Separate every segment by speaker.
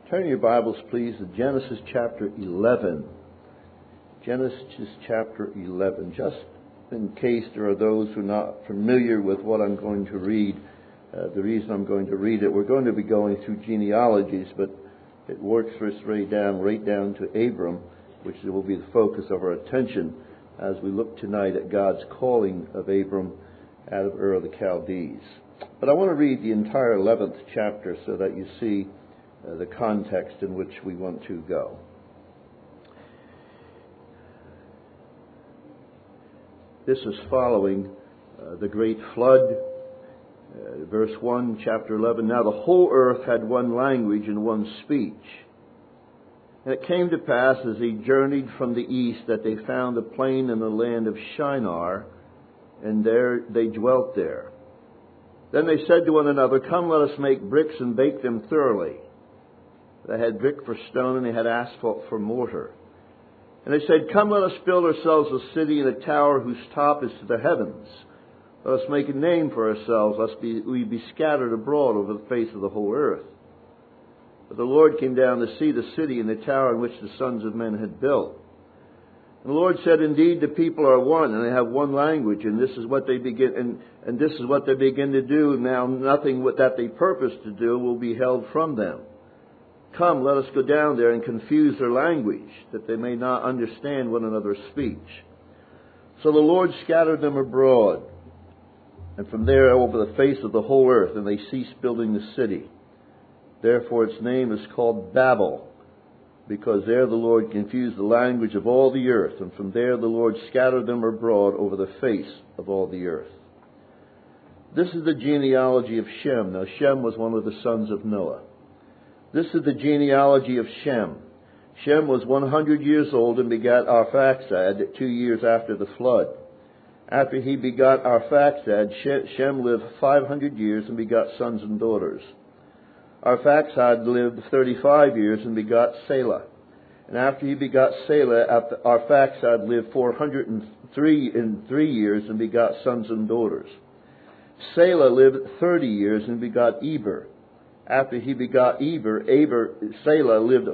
Speaker 1: Turn your Bibles, please, to Genesis chapter 11. Genesis chapter 11. Just in case there are those who are not familiar with what I'm going to read, the reason I'm going to read it, we're going to be going through genealogies, but it works for us right down to Abram, which will be the focus of our attention as we look tonight at God's calling of Abram out of Ur of the Chaldees. But I want to read the entire 11th chapter so that you see the context in which we want to go. This is following the great flood. Verse 1, chapter 11. Now the whole earth had one language and one speech. And it came to pass as he journeyed from the east that they found a plain in the land of Shinar, and there they dwelt there. Then they said to one another, Come, let us make bricks and bake them thoroughly. They had brick for stone, and they had asphalt for mortar. And they said, Come, let us build ourselves a city and a tower whose top is to the heavens. Let us make a name for ourselves, lest we be scattered abroad over the face of the whole earth. But the Lord came down to see the city and the tower in which the sons of men had built. And the Lord said, Indeed, the people are one, and they have one language, and this is what they begin, and this is what they begin to do. Now nothing that they purpose to do will be held from them. Come, let us go down there and confuse their language, that they may not understand one another's speech. So the Lord scattered them abroad, and from there over the face of the whole earth, and they ceased building the city. Therefore its name is called Babel, because there the Lord confused the language of all the earth, and from there the Lord scattered them abroad over the face of all the earth. This is the genealogy of Shem. Now Shem was one of the sons of Noah. This is the genealogy of Shem. Shem was 100 years old and begat Arphaxad 2 years after the flood. After he begot Arphaxad, Shem lived 500 years and begot sons and daughters. Arphaxad lived 35 years and begot Selah. And after he begot Selah, Arphaxad lived 403 years and begot sons and daughters. Selah lived 30 years and begot Eber. After he begot Eber, Selah lived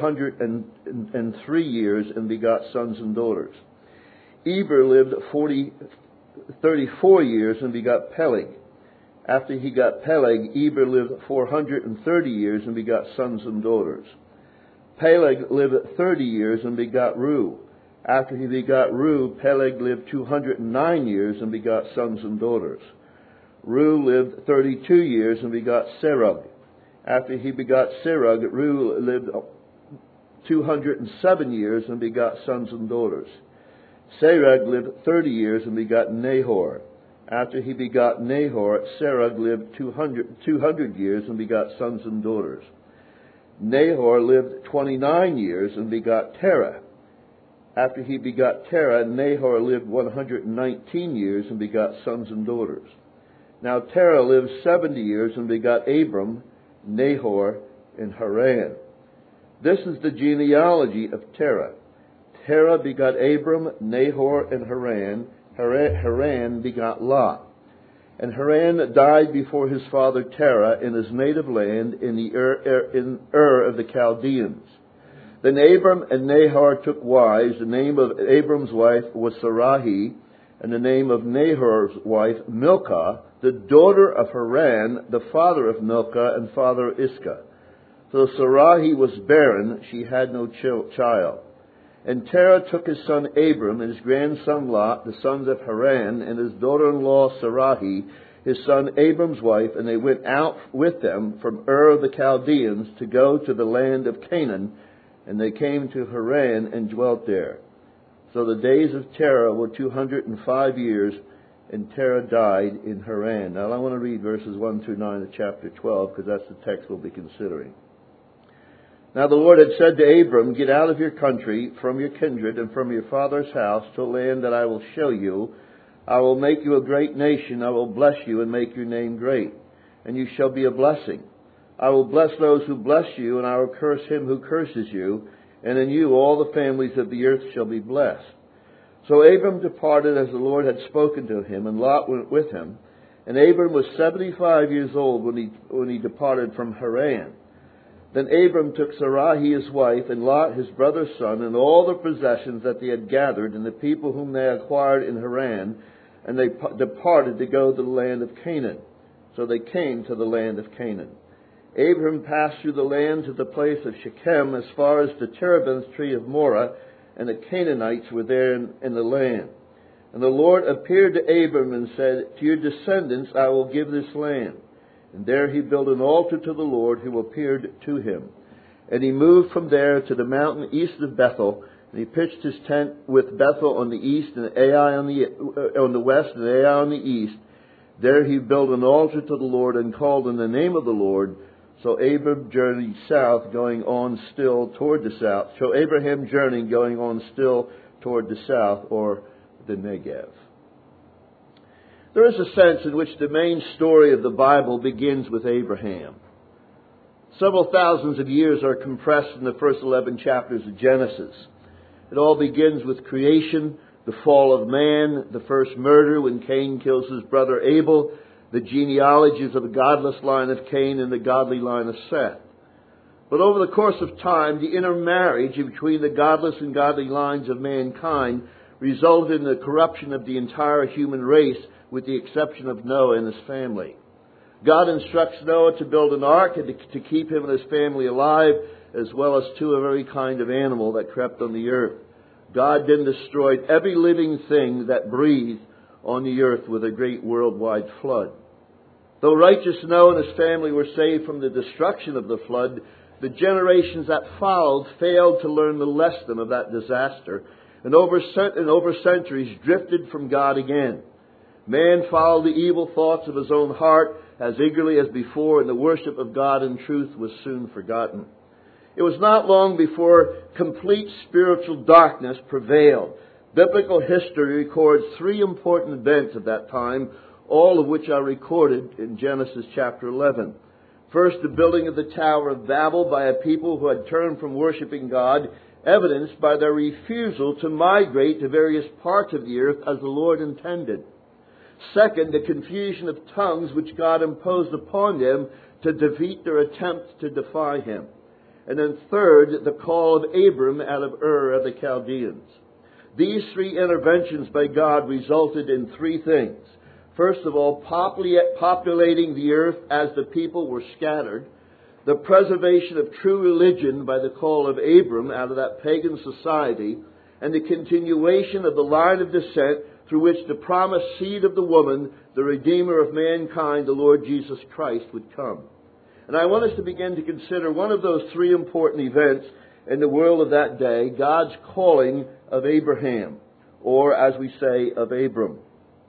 Speaker 1: 403 years and begot sons and daughters. Eber lived 34 years and begot Peleg. After he got Peleg, Eber lived 430 years and begot sons and daughters. Peleg lived 30 years and begot Reu. After he begot Reu, Peleg lived 209 years and begot sons and daughters. Reu lived 32 years and begot Serug. After he begot Serug, Reu lived 207 years and begot sons and daughters. Serug lived 30 years and begot Nahor. After he begot Nahor, Serug lived 200 years and begot sons and daughters. Nahor lived 29 years and begot Terah. After he begot Terah, Nahor lived 119 years and begot sons and daughters. Now Terah lived 70 years and begot Abram, Nahor, and Haran. This is the genealogy of Terah. Terah begot Abram, Nahor, and Haran. Haran begot Lot. And Haran died before his father Terah in his native land in Ur of the Chaldeans. Then Abram and Nahor took wives. The name of Abram's wife was Sarai, and the name of Nahor's wife Milcah, the daughter of Haran, the father of Milcah and father of Iscah. So Sarai was barren, she had no child. And Terah took his son Abram and his grandson Lot, the sons of Haran, and his daughter-in-law Sarai, his son Abram's wife, and they went out with them from Ur of the Chaldeans to go to the land of Canaan, and they came to Haran and dwelt there. So the days of Terah were 205 years, and Terah died in Haran. Now I want to read verses 1 through 9 of chapter 12, because that's the text we'll be considering. Now the Lord had said to Abram, Get out of your country, from your kindred, and from your father's house, to a land that I will show you. I will make you a great nation. I will bless you and make your name great, and you shall be a blessing. I will bless those who bless you, and I will curse him who curses you, and in you all the families of the earth shall be blessed. So Abram departed as the Lord had spoken to him, and Lot went with him. And Abram was 75 years old when he departed from Haran. Then Abram took Sarai his wife, and Lot his brother's son, and all the possessions that they had gathered, and the people whom they acquired in Haran, and they departed to go to the land of Canaan. So they came to the land of Canaan. Abram passed through the land to the place of Shechem, as far as the terebinth tree of Moreh, and the Canaanites were there in the land. And the Lord appeared to Abram and said, "To your descendants I will give this land." And there he built an altar to the Lord who appeared to him. And he moved from there to the mountain east of Bethel, and he pitched his tent with Bethel on the east and Ai on the west and Ai on the east. There he built an altar to the Lord and called on the name of the Lord. So Abram journeyed south, going on still toward the south. So Abraham journeyed, going on still toward the south, or the Negev. There is a sense in which the main story of the Bible begins with Abraham. Several thousands of years are compressed in the first 11 chapters of Genesis. It all begins with creation, the fall of man, the first murder when Cain kills his brother Abel, the genealogies of the godless line of Cain and the godly line of Seth. But over the course of time, the intermarriage between the godless and godly lines of mankind resulted in the corruption of the entire human race, with the exception of Noah and his family. God instructs Noah to build an ark and to keep him and his family alive, as well as to a very kind of animal that crept on the earth. God then destroyed every living thing that breathed on the earth with a great worldwide flood. Though righteous Noah and his family were saved from the destruction of the flood, the generations that followed failed to learn the lesson of that disaster, and over centuries drifted from God again. Man followed the evil thoughts of his own heart as eagerly as before, and the worship of God in truth was soon forgotten. It was not long before complete spiritual darkness prevailed. Biblical history records 3 important events of that time, all of which are recorded in Genesis chapter 11. First, the building of the Tower of Babel by a people who had turned from worshiping God, evidenced by their refusal to migrate to various parts of the earth as the Lord intended. Second, the confusion of tongues which God imposed upon them to defeat their attempts to defy Him. And then third, the call of Abram out of Ur of the Chaldeans. These 3 interventions by God resulted in 3 things. First of all, populating the earth as the people were scattered, the preservation of true religion by the call of Abram out of that pagan society, and the continuation of the line of descent through which the promised seed of the woman, the Redeemer of mankind, the Lord Jesus Christ, would come. And I want us to begin to consider one of those 3 important events in the world of that day, God's calling of Abraham, or as we say, of Abram.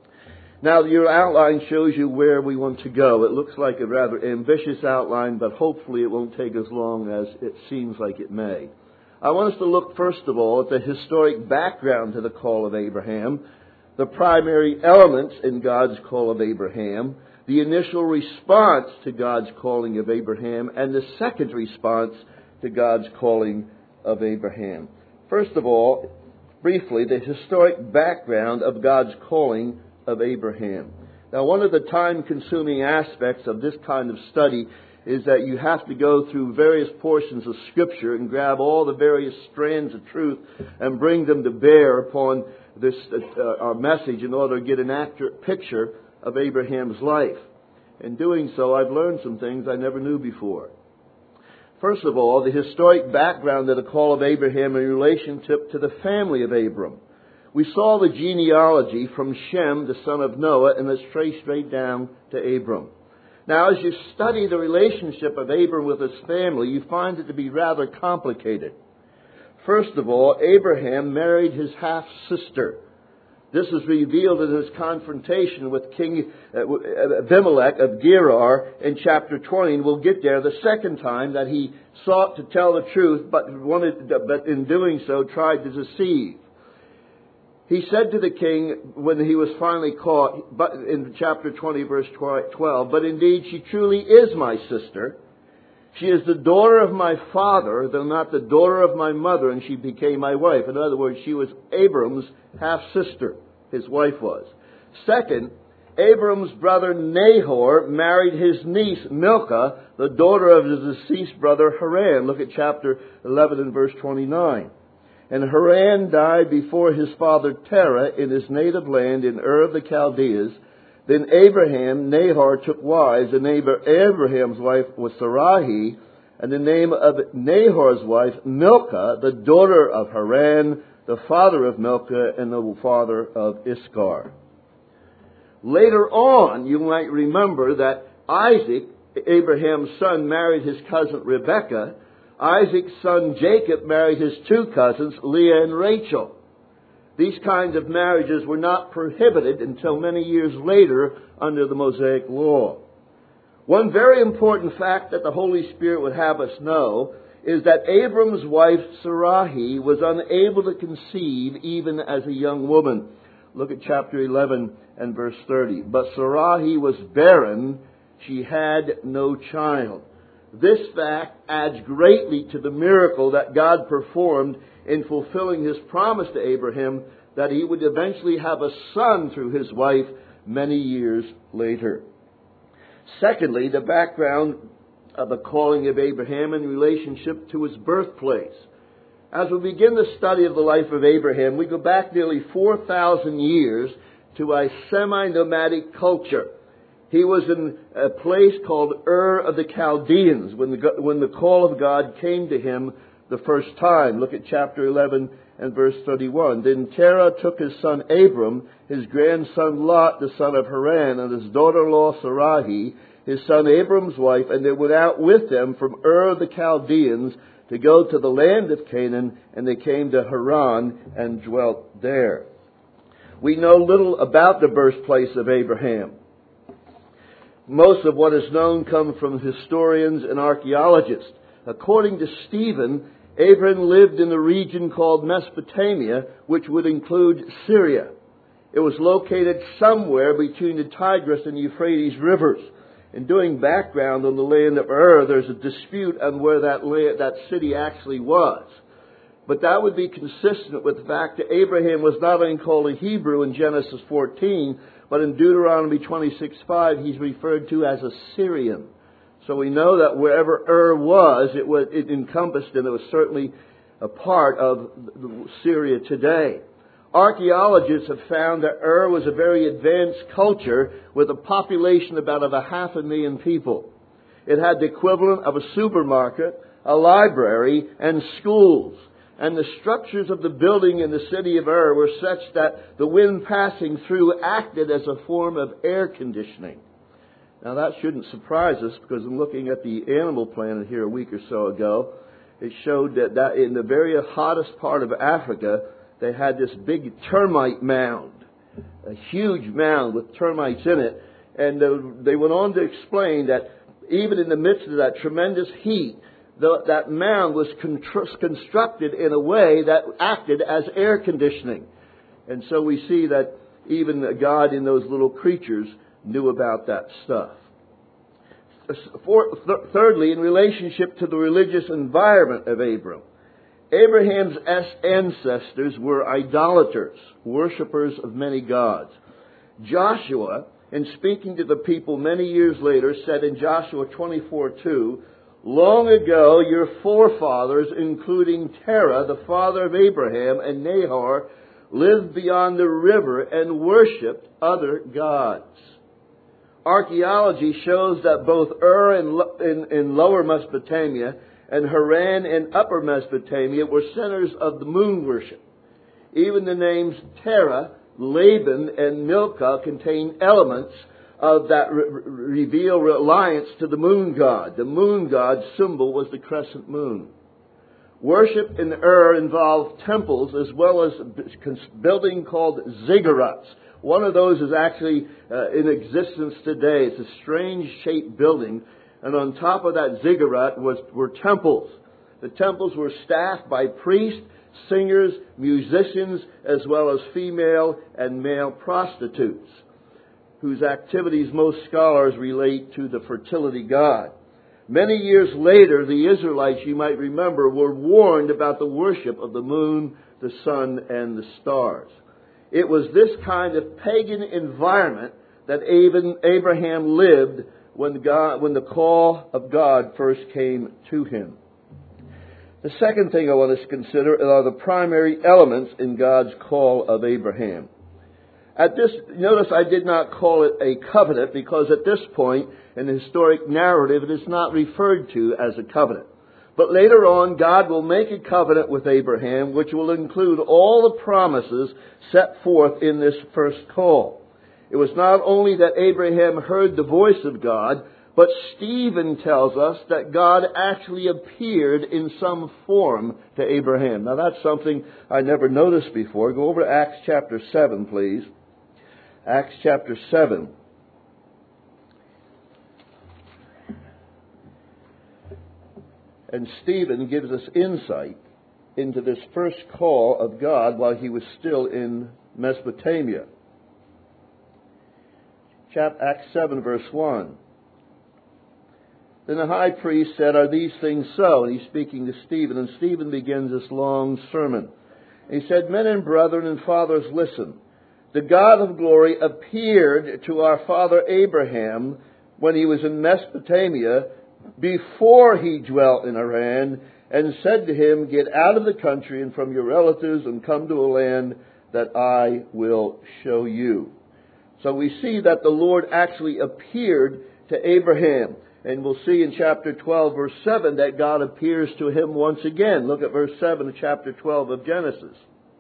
Speaker 1: Now, your outline shows you where we want to go. It looks like a rather ambitious outline, but hopefully it won't take as long as it seems like it may. I want us to look, first of all, at the historic background to the call of Abraham, the primary elements in God's call of Abraham, the initial response to God's calling of Abraham, and the second response to God's calling of Abraham. First of all, briefly, the historic background of God's calling of Abraham. Now, one of the time-consuming aspects of this kind of study is that you have to go through various portions of Scripture and grab all the various strands of truth and bring them to bear upon this our message in order to get an accurate picture of Abraham's life. In doing so, I've learned some things I never knew before. First of all, the historic background of the call of Abraham in relationship to the family of Abram. We saw the genealogy from Shem, the son of Noah, and it's traced straight down to Abram. Now, as you study the relationship of Abram with his family, you find it to be rather complicated. First of all, Abraham married his half-sister. This is revealed in his confrontation with King Abimelech of Gerar in chapter 20, and we'll get there the second time that he sought to tell the truth, but in doing so tried to deceive. He said to the king when he was finally caught, but in chapter 20, verse 12, "But indeed she truly is my sister. She is the daughter of my father, though not the daughter of my mother, and she became my wife." In other words, she was Abram's half-sister, his wife was. Second, Abram's brother Nahor married his niece Milcah, the daughter of his deceased brother Haran. Look at chapter 11 and verse 29. And Haran died before his father Terah in his native land in Ur of the Chaldeans. Then Abraham, Nahor took wives, and Abraham's wife was Sarai, and the name of Nahor's wife Milcah, the daughter of Haran, the father of Milcah, and the father of Iscar. Later on, you might remember that Isaac, Abraham's son, married his cousin Rebekah. Isaac's son Jacob married his two cousins, Leah and Rachel. These kinds of marriages were not prohibited until many years later under the Mosaic Law. One very important fact that the Holy Spirit would have us know is that Abram's wife Sarai was unable to conceive even as a young woman. Look at chapter 11 and verse 30. But Sarai was barren, she had no child. This fact adds greatly to the miracle that God performed in fulfilling His promise to Abraham that he would eventually have a son through his wife many years later. Secondly, the background of the calling of Abraham in relationship to his birthplace. As we begin the study of the life of Abraham, we go back nearly 4,000 years to a semi-nomadic culture. He was in a place called Ur of the Chaldeans when the call of God came to him the first time. Look at chapter 11 and verse 31. Then Terah took his son Abram, his grandson Lot, the son of Haran, and his daughter-in-law Sarai, his son Abram's wife, and they went out with them from Ur of the Chaldeans to go to the land of Canaan, and they came to Haran and dwelt there. We know little about the birthplace of Abraham. Most of what is known comes from historians and archaeologists. According to Stephen, Abraham lived in the region called Mesopotamia, which would include Syria. It was located somewhere between the Tigris and Euphrates rivers. In doing background on the land of Ur, there's a dispute on where that city actually was. But that would be consistent with the fact that Abraham was not only called a Hebrew in Genesis 14, but in Deuteronomy 26:5, he's referred to as a Syrian. So we know that wherever Ur was, it encompassed, and it was certainly a part of Syria today. Archaeologists have found that Ur was a very advanced culture with a population about of 500,000 people. It had the equivalent of a supermarket, a library, and schools. And the structures of the building in the city of Ur were such that the wind passing through acted as a form of air conditioning. Now that shouldn't surprise us, because in looking at the Animal Planet here a week or so ago, it showed that in the very hottest part of Africa, they had this big termite mound, a huge mound with termites in it. And they went on to explain that even in the midst of that tremendous heat, that mound was constructed in a way that acted as air conditioning. And so we see that even God in those little creatures knew about that stuff. Thirdly, in relationship to the religious environment of Abram, Abraham's ancestors were idolaters, worshippers of many gods. Joshua, in speaking to the people many years later, said in Joshua 24:2, "Long ago your forefathers, including Terah, the father of Abraham, and Nahor, lived beyond the river and worshipped other gods." Archaeology shows that both Ur in lower Mesopotamia and Haran in upper Mesopotamia were centers of the moon worship. Even the names Terah, Laban, and Milcah contain elements of that reveal reliance to the moon god. The moon god's symbol was the crescent moon. Worship in Ur involved temples as well as a building called ziggurats. One of those is actually in existence today. It's a strange shaped building, and on top of that ziggurat were temples. The temples were staffed by priests, singers, musicians, as well as female and male prostitutes, whose activities most scholars relate to the fertility god. Many years later, the Israelites, you might remember, were warned about the worship of the moon, the sun, and the stars. It was this kind of pagan environment that Abraham lived when the call of God first came to him. The second thing I want us to consider are the primary elements in God's call of Abraham. Notice I did not call it a covenant, because at this point in the historic narrative it is not referred to as a covenant. But later on, God will make a covenant with Abraham, which will include all the promises set forth in this first call. It was not only that Abraham heard the voice of God, but Stephen tells us that God actually appeared in some form to Abraham. Now that's something I never noticed before. Go over to Acts chapter 7, please. Acts chapter 7. And Stephen gives us insight into this first call of God while he was still in Mesopotamia. Acts 7, verse 1. Then the high priest said, "Are these things so?" And he's speaking to Stephen, and Stephen begins this long sermon. And he said, "Men and brethren and fathers, listen. The God of glory appeared to our father Abraham when he was in Mesopotamia, before he dwelt in Haran, and said to him, 'Get out of the country and from your relatives and come to a land that I will show you.'" So we see that the Lord actually appeared to Abraham. And we'll see in chapter 12, verse 7, that God appears to him once again. Look at verse 7 of chapter 12 of Genesis.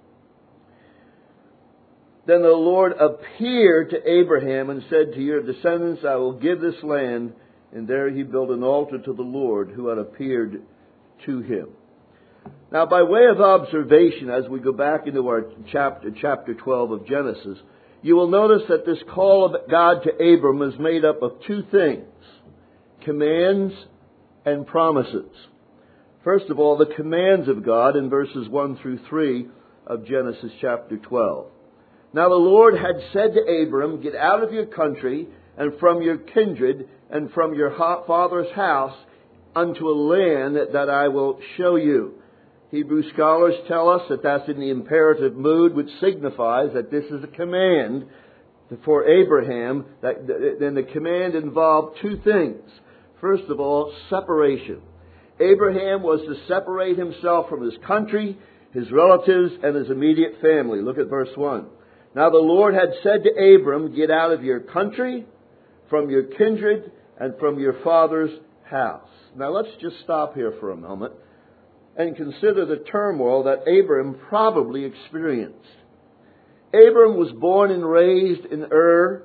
Speaker 1: "Then the Lord appeared to Abraham and said, 'To your descendants I will give this land.' And there he built an altar to the Lord who had appeared to him." Now, by way of observation, as we go back into our chapter 12 of Genesis, you will notice that this call of God to Abram is made up of two things: commands and promises. First of all, the commands of God in verses 1 through 3 of Genesis chapter 12. "Now the Lord had said to Abram, 'Get out of your country and from your kindred and from your father's house unto a land that I will show you.'" Hebrew scholars tell us that that's in the imperative mood, which signifies that this is a command for Abraham. Then the command involved two things. First of all, separation. Abraham was to separate himself from his country, his relatives, and his immediate family. Look at verse 1. "Now the Lord had said to Abram, 'Get out of your country, from your kindred, and from your father's house.'" Now let's just stop here for a moment and consider the turmoil that Abram probably experienced. Abram was born and raised in Ur.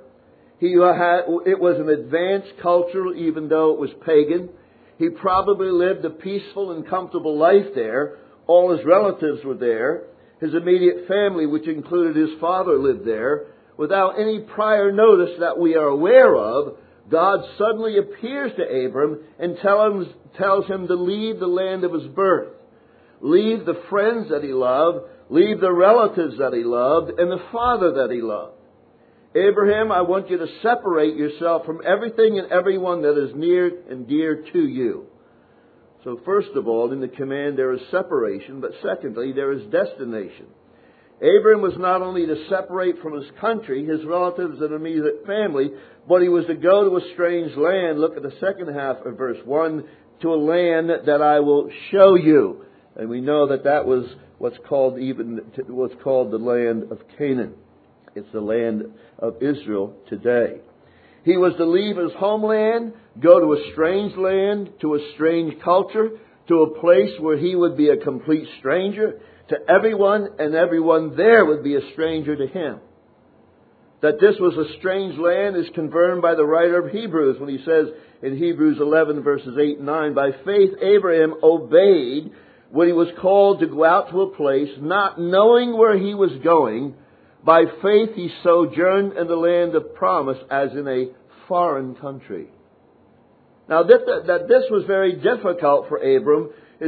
Speaker 1: It was an advanced culture, even though it was pagan. He probably lived a peaceful and comfortable life there. All his relatives were there. His immediate family, which included his father, lived there. Without any prior notice that we are aware of, God suddenly appears to Abram and tells him to leave the land of his birth. Leave the friends that he loved, leave the relatives that he loved, and the father that he loved. "Abraham, I want you to separate yourself from everything and everyone that is near and dear to you." So first of all, in the command there is separation, but secondly, there is destination. Abraham was not only to separate from his country, his relatives and immediate family, but he was to go to a strange land. Look at the second half of verse 1, "To a land that I will show you." And we know that was what's called the land of Canaan. It's the land of Israel today. He was to leave his homeland, go to a strange land, to a strange culture, to a place where he would be a complete stranger to everyone, and everyone there would be a stranger to him. That this was a strange land is confirmed by the writer of Hebrews when he says in Hebrews 11 verses 8 and 9, "By faith Abraham obeyed when he was called to go out to a place, not knowing where he was going. By faith he sojourned in the land of promise as in a foreign country." Now that this was very difficult for Abram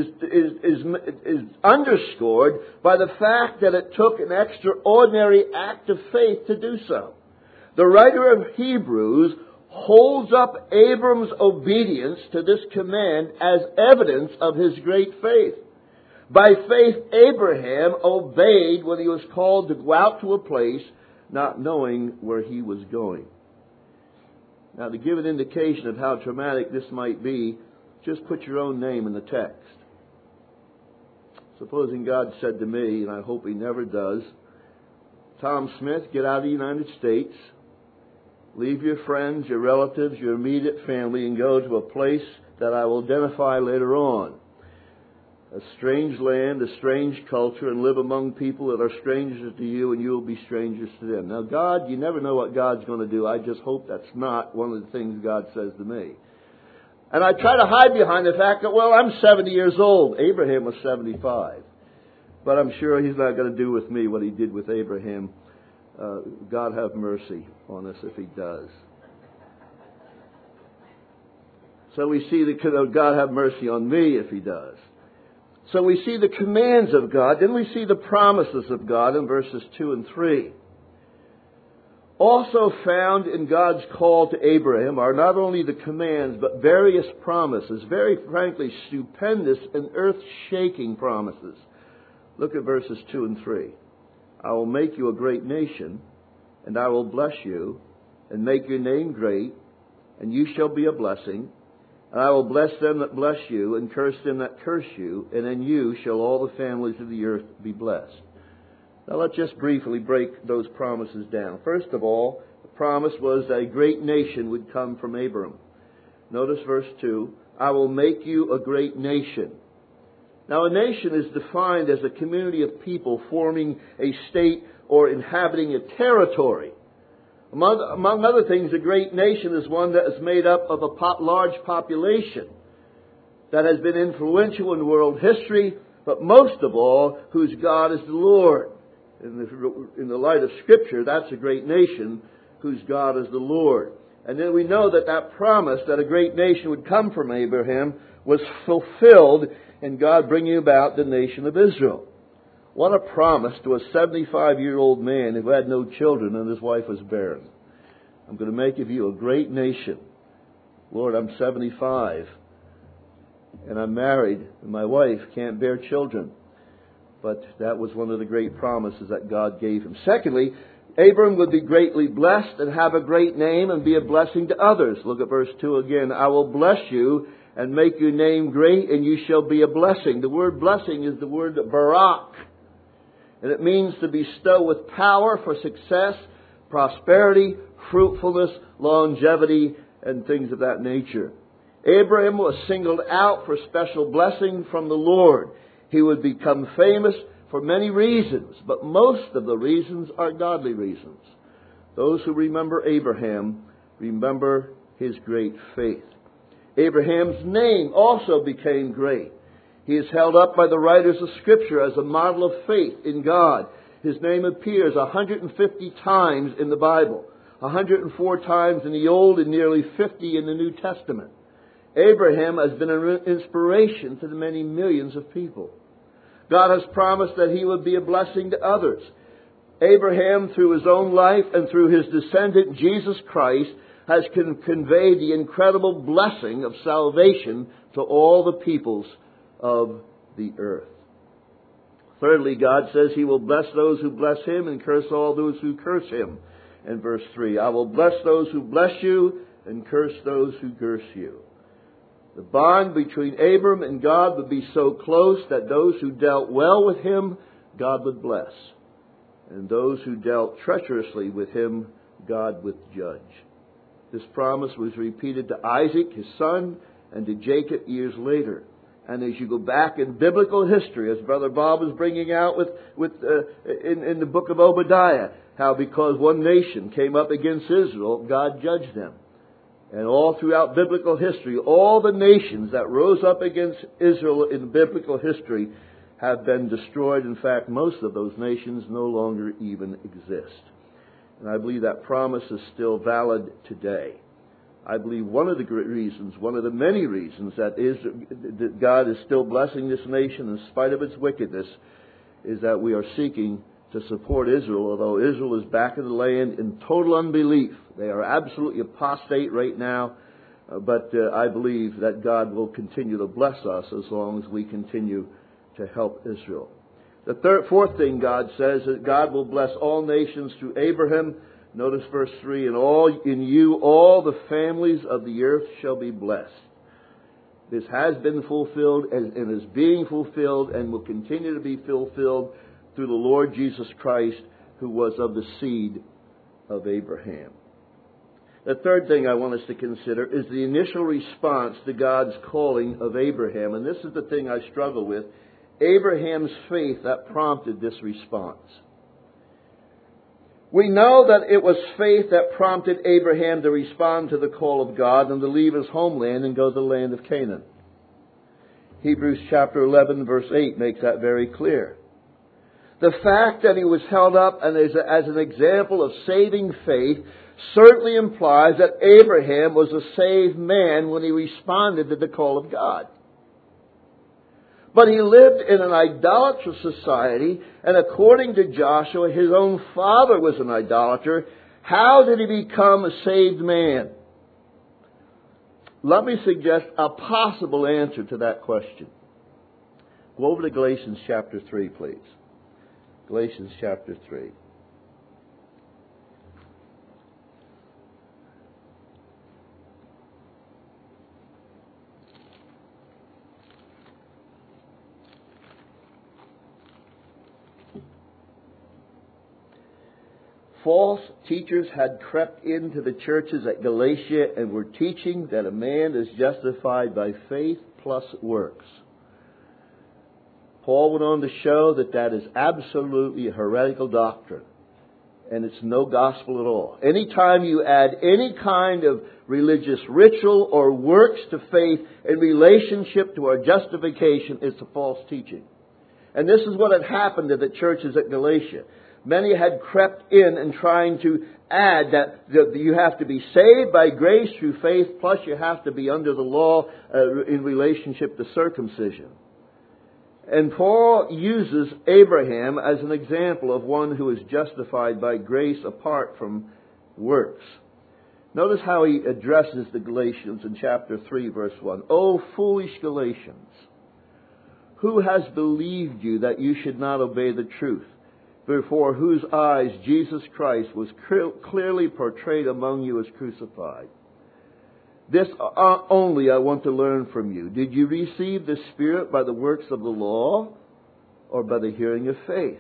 Speaker 1: is underscored by the fact that it took an extraordinary act of faith to do so. The writer of Hebrews holds up Abram's obedience to this command as evidence of his great faith. By faith, Abraham obeyed when he was called to go out to a place, not knowing where he was going. Now, to give an indication of how traumatic this might be, just put your own name in the text. Supposing God said to me, and I hope He never does, Tom Smith, get out of the United States, leave your friends, your relatives, your immediate family, and go to a place that I will identify later on. A strange land, a strange culture, and live among people that are strangers to you, and you will be strangers to them. Now, God, you never know what God's going to do. I just hope that's not one of the things God says to me. And I try to hide behind the fact that, well, I'm 70 years old. Abraham was 75. But I'm sure He's not going to do with me what He did with Abraham. God have mercy on us if He does. So we see God have mercy on me if He does. So we see the commands of God. Then we see the promises of God in verses 2 and 3. Also found in God's call to Abraham are not only the commands, but various promises. Very frankly, stupendous and earth-shaking promises. Look at verses 2 and 3. I will make you a great nation, and I will bless you, and make your name great, and you shall be a blessing. And I will bless them that bless you, and curse them that curse you, and in you shall all the families of the earth be blessed. Now let's just briefly break those promises down. First of all, the promise was that a great nation would come from Abram. Notice verse 2, I will make you a great nation. Now a nation is defined as a community of people forming a state or inhabiting a territory. Among other things, a great nation is one that is made up of a large population that has been influential in world history, but most of all, whose God is the Lord. In the light of Scripture, that's a great nation whose God is the Lord. And then we know that that promise that a great nation would come from Abraham was fulfilled in God bringing about the nation of Israel. What a promise to a 75-year-old man who had no children and his wife was barren. I'm going to make of you a great nation. Lord, I'm 75 and I'm married and my wife can't bear children. But that was one of the great promises that God gave him. Secondly, Abram would be greatly blessed and have a great name and be a blessing to others. Look at verse 2 again. I will bless you and make your name great, and you shall be a blessing. The word blessing is the word barak. And it means to bestow with power for success, prosperity, fruitfulness, longevity, and things of that nature. Abraham was singled out for special blessing from the Lord. He would become famous for many reasons, but most of the reasons are godly reasons. Those who remember Abraham remember his great faith. Abraham's name also became great. He is held up by the writers of Scripture as a model of faith in God. His name appears 150 times in the Bible, 104 times in the Old and nearly 50 in the New Testament. Abraham has been an inspiration to the many millions of people. God has promised that he would be a blessing to others. Abraham, through his own life and through his descendant Jesus Christ, has conveyed the incredible blessing of salvation to all the peoples of the earth. Thirdly, God says He will bless those who bless Him and curse all those who curse Him. In verse 3, I will bless those who bless you and curse those who curse you. The bond between Abram and God would be so close that those who dealt well with Him, God would bless. And those who dealt treacherously with Him, God would judge. This promise was repeated to Isaac, his son, and to Jacob years later. And as you go back in biblical history, as Brother Bob was bringing out in the book of Obadiah, how because one nation came up against Israel, God judged them. And all throughout biblical history, all the nations that rose up against Israel in biblical history have been destroyed. In fact, most of those nations no longer even exist. And I believe that promise is still valid today. I believe one of the great reasons, one of the many reasons that God is still blessing this nation in spite of its wickedness is that we are seeking to support Israel, although Israel is back in the land in total unbelief. They are absolutely apostate right now, but I believe that God will continue to bless us as long as we continue to help Israel. The fourth thing God says is that God will bless all nations through Abraham. Notice verse 3, in you all the families of the earth shall be blessed. This has been fulfilled and is being fulfilled and will continue to be fulfilled through the Lord Jesus Christ, who was of the seed of Abraham. The third thing I want us to consider is the initial response to God's calling of Abraham. And this is the thing I struggle with. Abraham's faith that prompted this response. We know that it was faith that prompted Abraham to respond to the call of God and to leave his homeland and go to the land of Canaan. Hebrews chapter 11 verse 8 makes that very clear. The fact that he was held up and as an example of saving faith certainly implies that Abraham was a saved man when he responded to the call of God. But he lived in an idolatrous society, and according to Joshua, his own father was an idolater. How did he become a saved man? Let me suggest a possible answer to that question. Go over to Galatians chapter 3, please. Galatians chapter 3. False teachers had crept into the churches at Galatia and were teaching that a man is justified by faith plus works. Paul went on to show that is absolutely a heretical doctrine, and it's no gospel at all. Anytime you add any kind of religious ritual or works to faith in relationship to our justification, it's a false teaching. And this is what had happened to the churches at Galatia. Many had crept in and trying to add that you have to be saved by grace through faith, plus you have to be under the law in relationship to circumcision. And Paul uses Abraham as an example of one who is justified by grace apart from works. Notice how he addresses the Galatians in chapter 3, verse 1. O foolish Galatians, who has believed you that you should not obey the truth, before whose eyes Jesus Christ was clearly portrayed among you as crucified? This only I want to learn from you. Did you receive the Spirit by the works of the law or by the hearing of faith?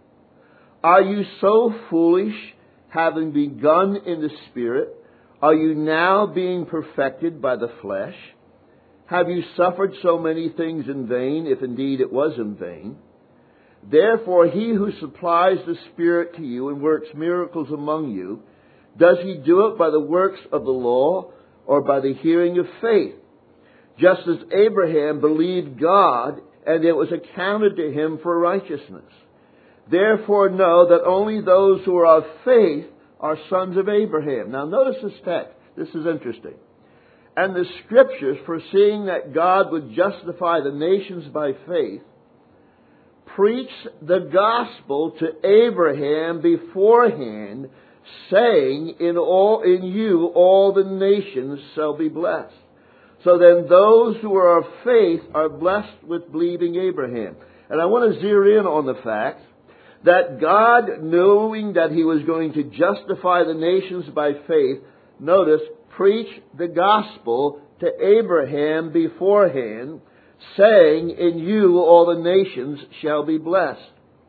Speaker 1: Are you so foolish, having begun in the Spirit? Are you now being perfected by the flesh? Have you suffered so many things in vain, if indeed it was in vain? Therefore, he who supplies the Spirit to you and works miracles among you, does he do it by the works of the law or by the hearing of faith? Just as Abraham believed God, and it was accounted to him for righteousness. Therefore know that only those who are of faith are sons of Abraham. Now notice this text. This is interesting. And the Scriptures, foreseeing that God would justify the nations by faith, preach the gospel to Abraham beforehand, saying, in you all the nations shall be blessed. So then those who are of faith are blessed with believing Abraham. And I want to zero in on the fact that God, knowing that He was going to justify the nations by faith, notice, preach the gospel to Abraham beforehand, saying, in you all the nations shall be blessed.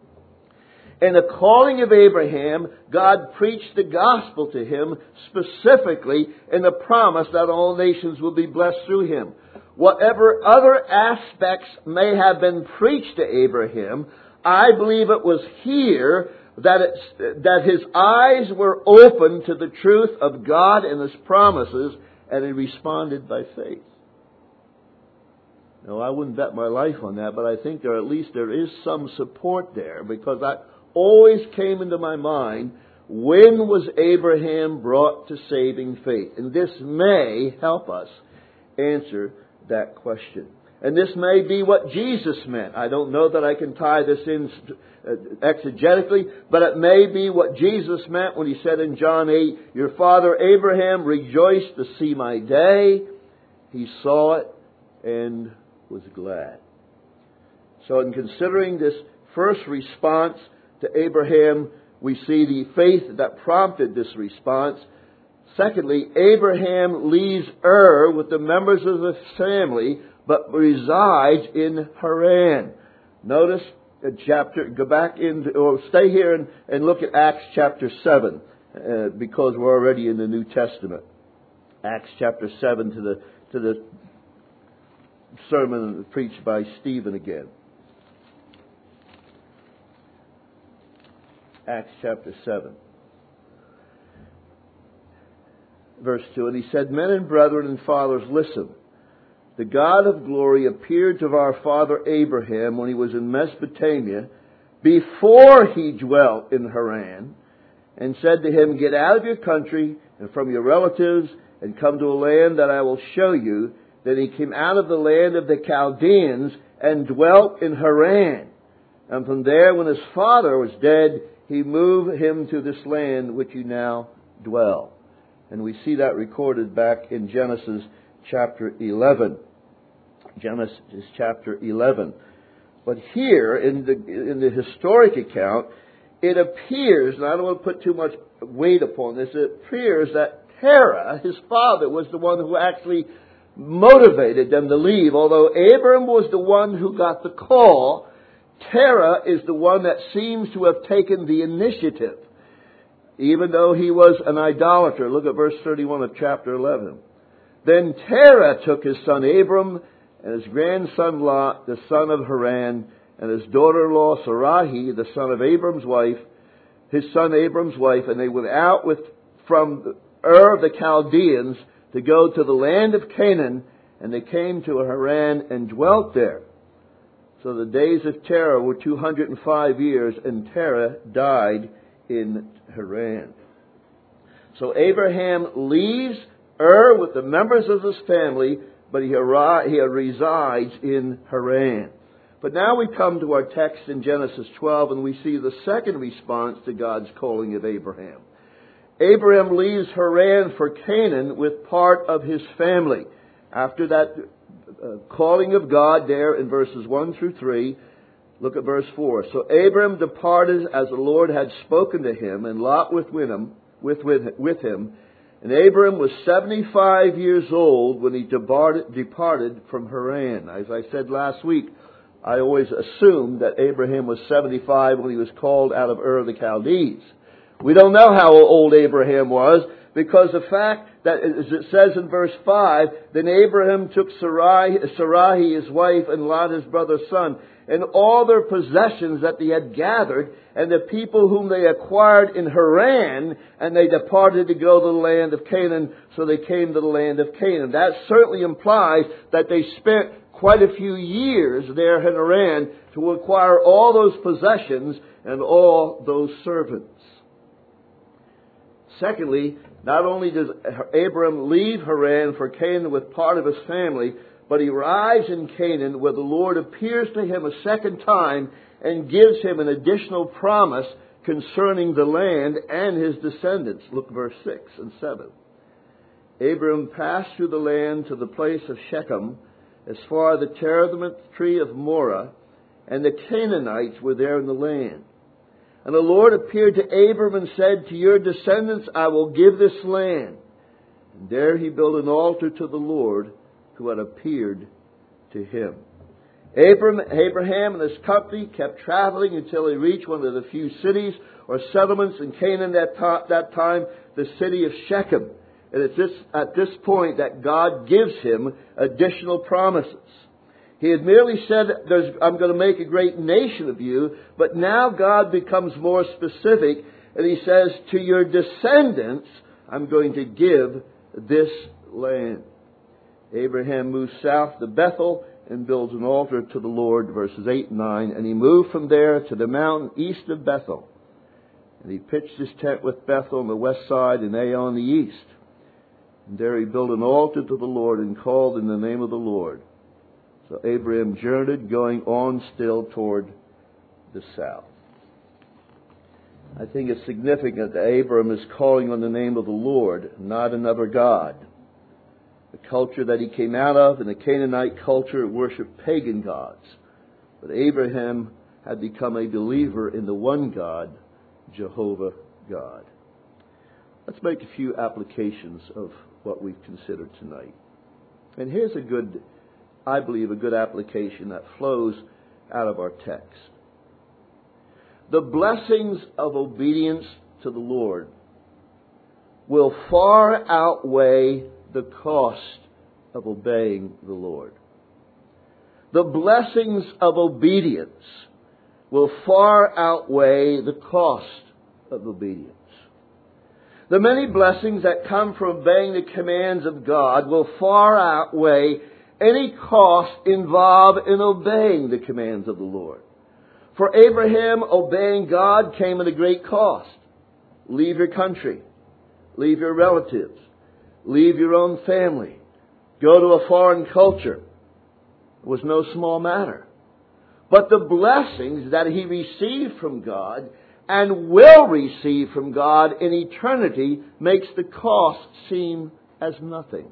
Speaker 1: In the calling of Abraham, God preached the gospel to him specifically in the promise that all nations will be blessed through him. Whatever other aspects may have been preached to Abraham, I believe it was here that his eyes were open to the truth of God and His promises, and he responded by faith. Now, I wouldn't bet my life on that, but I think there is some support there, because that always came into my mind, when was Abraham brought to saving faith? And this may help us answer that question. And this may be what Jesus meant. I don't know that I can tie this in exegetically, but it may be what Jesus meant when He said in John 8, your father Abraham rejoiced to see my day. He saw it and was glad. So in considering this first response to Abraham, we see the faith that prompted this response. Secondly, Abraham leaves Ur with the members of the family, but resides in Haran. Notice go back in, or stay here and look at Acts chapter 7, because we're already in the New Testament. Acts chapter 7 to the sermon preached by Stephen again. Acts chapter 7. Verse 2, and he said, Men and brethren and fathers, listen. The God of glory appeared to our father Abraham when he was in Mesopotamia, before he dwelt in Haran, and said to him, Get out of your country and from your relatives, and come to a land that I will show you. Then he came out of the land of the Chaldeans and dwelt in Haran. And from there, when his father was dead, he moved him to this land which you now dwell. And we see that recorded back in Genesis chapter 11. Genesis chapter 11. But here, in the historic account, it appears, and I don't want to put too much weight upon this, it appears that Terah, his father, was the one who actually motivated them to leave. Although Abram was the one who got the call, Terah is the one that seems to have taken the initiative, even though he was an idolater. Look at verse 31 of chapter 11. Then Terah took his son Abram and his grandson Lot, the son of Haran, and his daughter-in-law Sarai, the son of Abram's wife, his son Abram's wife, and they went out from Ur of the Chaldeans to go to the land of Canaan, and they came to Haran and dwelt there. So the days of Terah were 205 years, and Terah died in Haran. So Abraham leaves Ur with the members of his family, but he resides in Haran. But now we come to our text in Genesis 12, and we see the second response to God's calling of Abraham. Abraham leaves Haran for Canaan with part of his family. After that calling of God there in verses 1 through 3, look at verse 4. So Abraham departed as the Lord had spoken to him, and Lot with him. And Abraham was 75 years old when he departed from Haran. As I said last week, I always assumed that Abraham was 75 when he was called out of Ur of the Chaldees. We don't know how old Abraham was, because the fact that, as it says in verse 5, then Abraham took Sarai his wife, and Lot his brother's son, and all their possessions that they had gathered, and the people whom they acquired in Haran, and they departed to go to the land of Canaan, so they came to the land of Canaan. That certainly implies that they spent quite a few years there in Haran to acquire all those possessions and all those servants. Secondly, not only does Abram leave Haran for Canaan with part of his family, but he arrives in Canaan where the Lord appears to him a second time and gives him an additional promise concerning the land and his descendants. Look verse 6 and 7. Abram passed through the land to the place of Shechem, as far as the terebinth tree of Moreh, and the Canaanites were there in the land. And the Lord appeared to Abram and said, To your descendants I will give this land. And there he built an altar to the Lord who had appeared to him. Abraham and his company kept traveling until he reached one of the few cities or settlements in Canaan at that time, the city of Shechem. And it's at this point that God gives him additional promises. He had merely said, I'm going to make a great nation of you, but now God becomes more specific, and he says, to your descendants, I'm going to give this land. Abraham moves south to Bethel and builds an altar to the Lord, verses 8 and 9, and he moved from there to the mountain east of Bethel. And he pitched his tent with Bethel on the west side and Ai on the east. And there he built an altar to the Lord and called in the name of the Lord. So Abraham journeyed, going on still toward the south. I think it's significant that Abraham is calling on the name of the Lord, not another god. The culture that he came out of, in the Canaanite culture, worshipped pagan gods. But Abraham had become a believer in the one God, Jehovah God. Let's make a few applications of what we've considered tonight. And here's I believe, a good application that flows out of our text. The blessings of obedience to the Lord will far outweigh the cost of obeying the Lord. The blessings of obedience will far outweigh the cost of obedience. The many blessings that come from obeying the commands of God will far outweigh any cost involved in obeying the commands of the Lord. For Abraham, obeying God came at a great cost. Leave your country. Leave your relatives. Leave your own family. Go to a foreign culture. It was no small matter. But the blessings that he received from God and will receive from God in eternity makes the cost seem as nothing.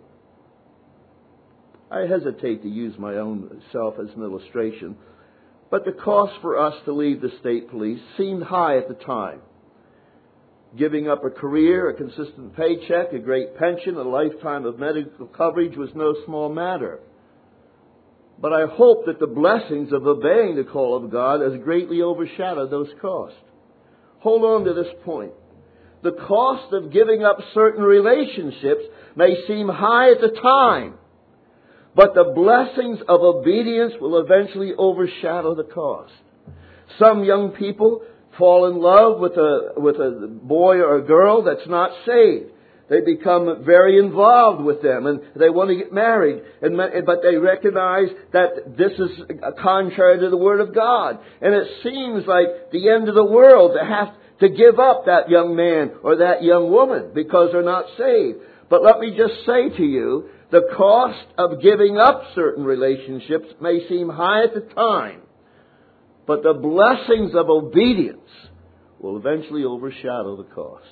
Speaker 1: I hesitate to use my own self as an illustration, but the cost for us to leave the state police seemed high at the time. Giving up a career, a consistent paycheck, a great pension, a lifetime of medical coverage was no small matter. But I hope that the blessings of obeying the call of God has greatly overshadowed those costs. Hold on to this point. The cost of giving up certain relationships may seem high at the time, but the blessings of obedience will eventually overshadow the cost. Some young people fall in love with a boy or a girl that's not saved. They become very involved with them and they want to get married. But they recognize that this is contrary to the Word of God. And it seems like the end of the world to have to give up that young man or that young woman because they're not saved. But let me just say to you, the cost of giving up certain relationships may seem high at the time, but the blessings of obedience will eventually overshadow the cost.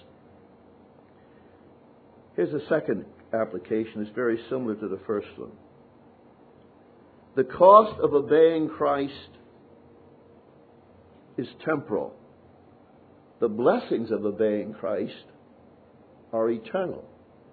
Speaker 1: Here's a second application. It's very similar to the first one. The cost of obeying Christ is temporal. The blessings of obeying Christ are eternal.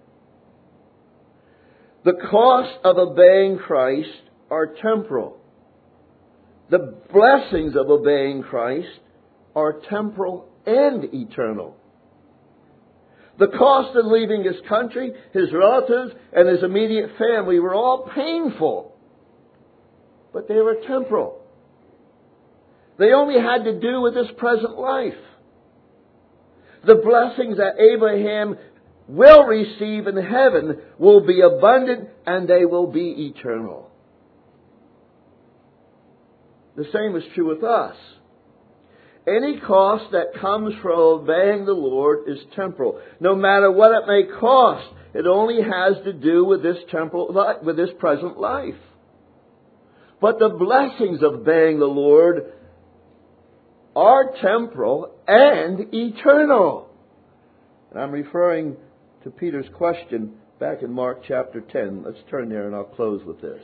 Speaker 1: The cost of obeying Christ are temporal. The blessings of obeying Christ are temporal and eternal. The cost of leaving his country, his relatives, and his immediate family were all painful, but they were temporal. They only had to do with this present life. The blessings that Abraham will receive in heaven will be abundant and they will be eternal. The same is true with us. Any cost that comes from obeying the Lord is temporal. No matter what it may cost, it only has to do with this present life. But the blessings of obeying the Lord are temporal and eternal. And I'm referring to Peter's question back in Mark chapter 10. Let's turn there and I'll close with this.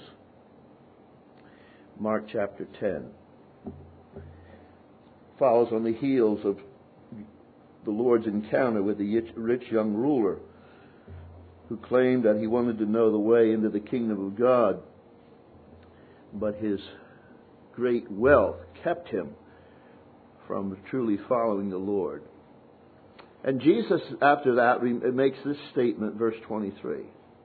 Speaker 1: Mark chapter 10 follows on the heels of the Lord's encounter with the rich young ruler who claimed that he wanted to know the way into the kingdom of God, but his great wealth kept him from truly following the Lord. And Jesus, after that, makes this statement, verse 23.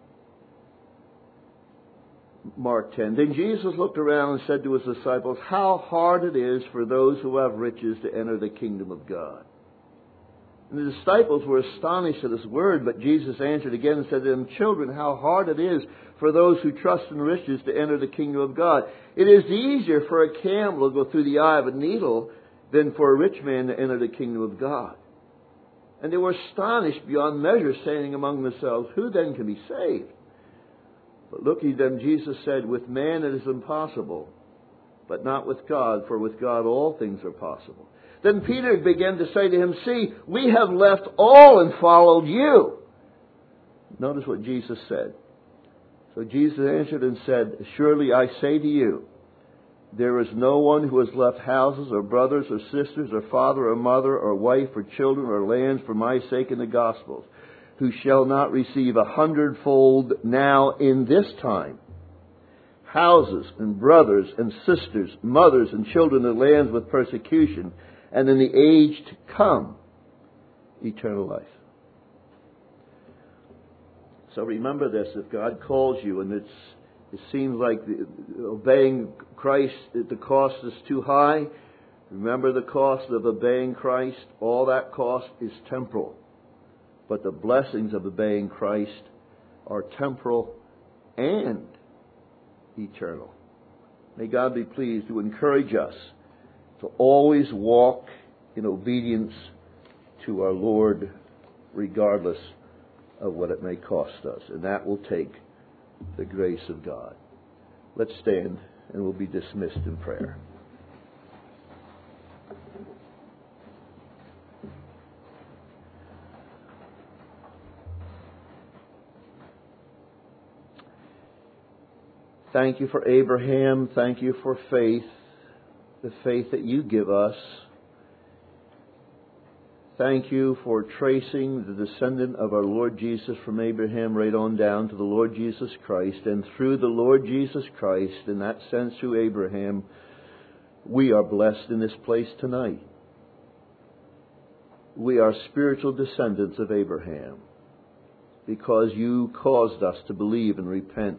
Speaker 1: Mark 10. Then Jesus looked around and said to his disciples, "How hard it is for those who have riches to enter the kingdom of God." And the disciples were astonished at this word, but Jesus answered again and said to them, "Children, how hard it is for those who trust in riches to enter the kingdom of God. It is easier for a camel to go through the eye of a needle than for a rich man to enter the kingdom of God." And they were astonished beyond measure, saying among themselves, "Who then can be saved?" But looking at them, Jesus said, "With man it is impossible, but not with God, for with God all things are possible." Then Peter began to say to him, "See, we have left all and followed you." Notice what Jesus said. So Jesus answered and said, "Surely I say to you, There is no one who has left houses or brothers or sisters or father or mother or wife or children or lands for my sake in the Gospels, who shall not receive 100-fold now in this time houses and brothers and sisters, mothers and children and lands with persecution, and in the age to come, eternal life. So remember this, if God calls you and it seems like obeying Christ, the cost is too high, remember the cost of obeying Christ. All that cost is temporal. But the blessings of obeying Christ are temporal and eternal. May God be pleased to encourage us to always walk in obedience to our Lord, regardless of what it may cost us. And that will take the grace of God. Let's stand and we'll be dismissed in prayer. Thank you for Abraham. Thank you for faith, the faith that you give us. Thank you for tracing the descendant of our Lord Jesus from Abraham right on down to the Lord Jesus Christ. And through the Lord Jesus Christ, in that sense through Abraham, we are blessed in this place tonight. We are spiritual descendants of Abraham because you caused us to believe and repent.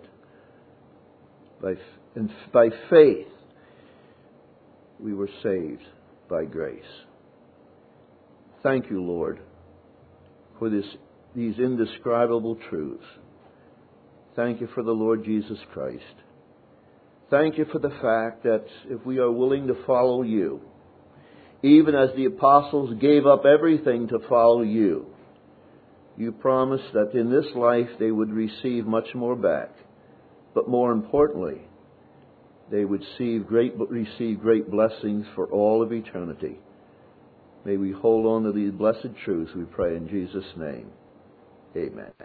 Speaker 1: By faith, we were saved by grace. Thank you, Lord, for these indescribable truths. Thank you for the Lord Jesus Christ. Thank you for the fact that if we are willing to follow you, even as the apostles gave up everything to follow you, you promised that in this life they would receive much more back. But more importantly, they would receive great blessings for all of eternity. May we hold on to these blessed truths, we pray in Jesus' name. Amen.